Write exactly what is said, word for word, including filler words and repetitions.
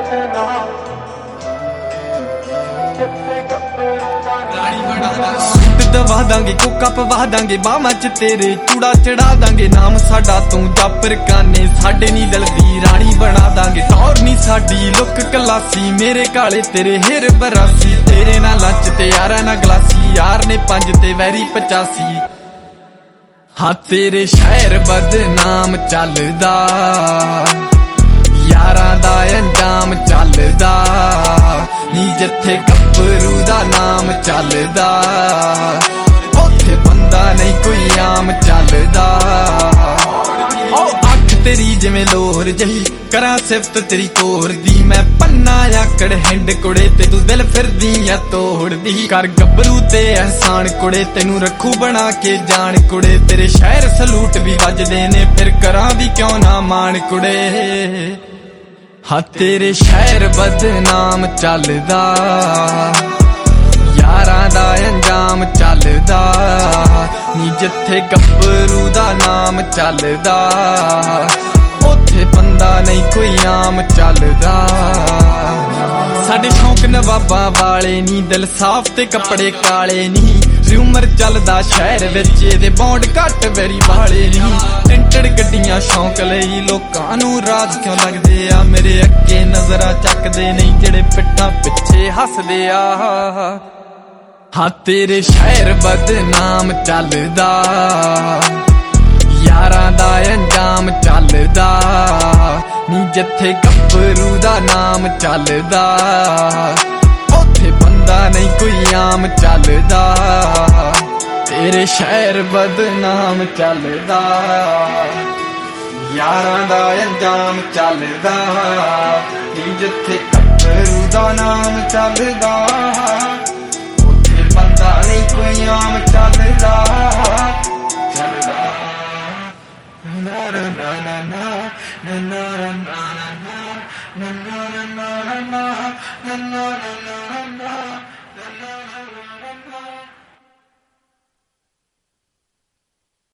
suit दवा Dange Coca पवा दांगे बावां च तेरे चूड़ा चढ़ा दांगे नाम साडा तू जापर काने साडे नी दलदी रानी बना दांगे टौर नी साडी लुक कलासी मेरे काले तेरे हेर बरासी तेरे ना लंच ते यारा ना गलासी यार ने पंज ते वैरी पचासी हाँ तेरे शहर बदनाम चलदा यारां दा अंजाम चलदा नी जिथे गब्बरू दा नाम चलदा उत्थे बंदा नहीं कोई आम चलदा ओ अख तेरी जिवें लोर जही करा सिफत तेरी कोर दी मैं पन्ना आकड़ हिंड कुड़े ते तू दिल फिरदी या तोड़ दी कर गब्बरू ते एहसान कुड़े तेनू रखू बना के जान कुड़े तेरे शहर सलूट भी वजदे ने फिर करा भी क्यों ना मान कुड़े हाँ तेरे शहर बदनाम चलदा यारां दा अंजाम चलदा नी जिथे गब्बरू दा नाम चलदा उत्थे बंदा नहीं कोई आम चलदा साडे शौक नवाबां वाले नी दिल साफ ते कपड़े काले नी रूमर चलदा शहर विच इहदे बौंड घट वेरी वाले नी टेंटेड गड्डियां शौक लई लोकां नूं राज क्यों लगदे आ मेरे अगे नजरां चकदे नहीं जेड़े पिट्ठां पिछे हसदे आ हाँ तेरे शहर बदनाम चलदा यारां दा अंजाम चलदा नी जिथे गब्बरू दा नाम चलदा उत्थे बंदा नहीं कोई आम चलदा तेरे शहर बदनाम चलदा यारां दा अंजाम चलदा नी जिथे गब्बरू दा नाम चलदा उत्थे बंदा नहीं कोई आम चलदा चलदा na na na na na na na na na na na na na na na na na na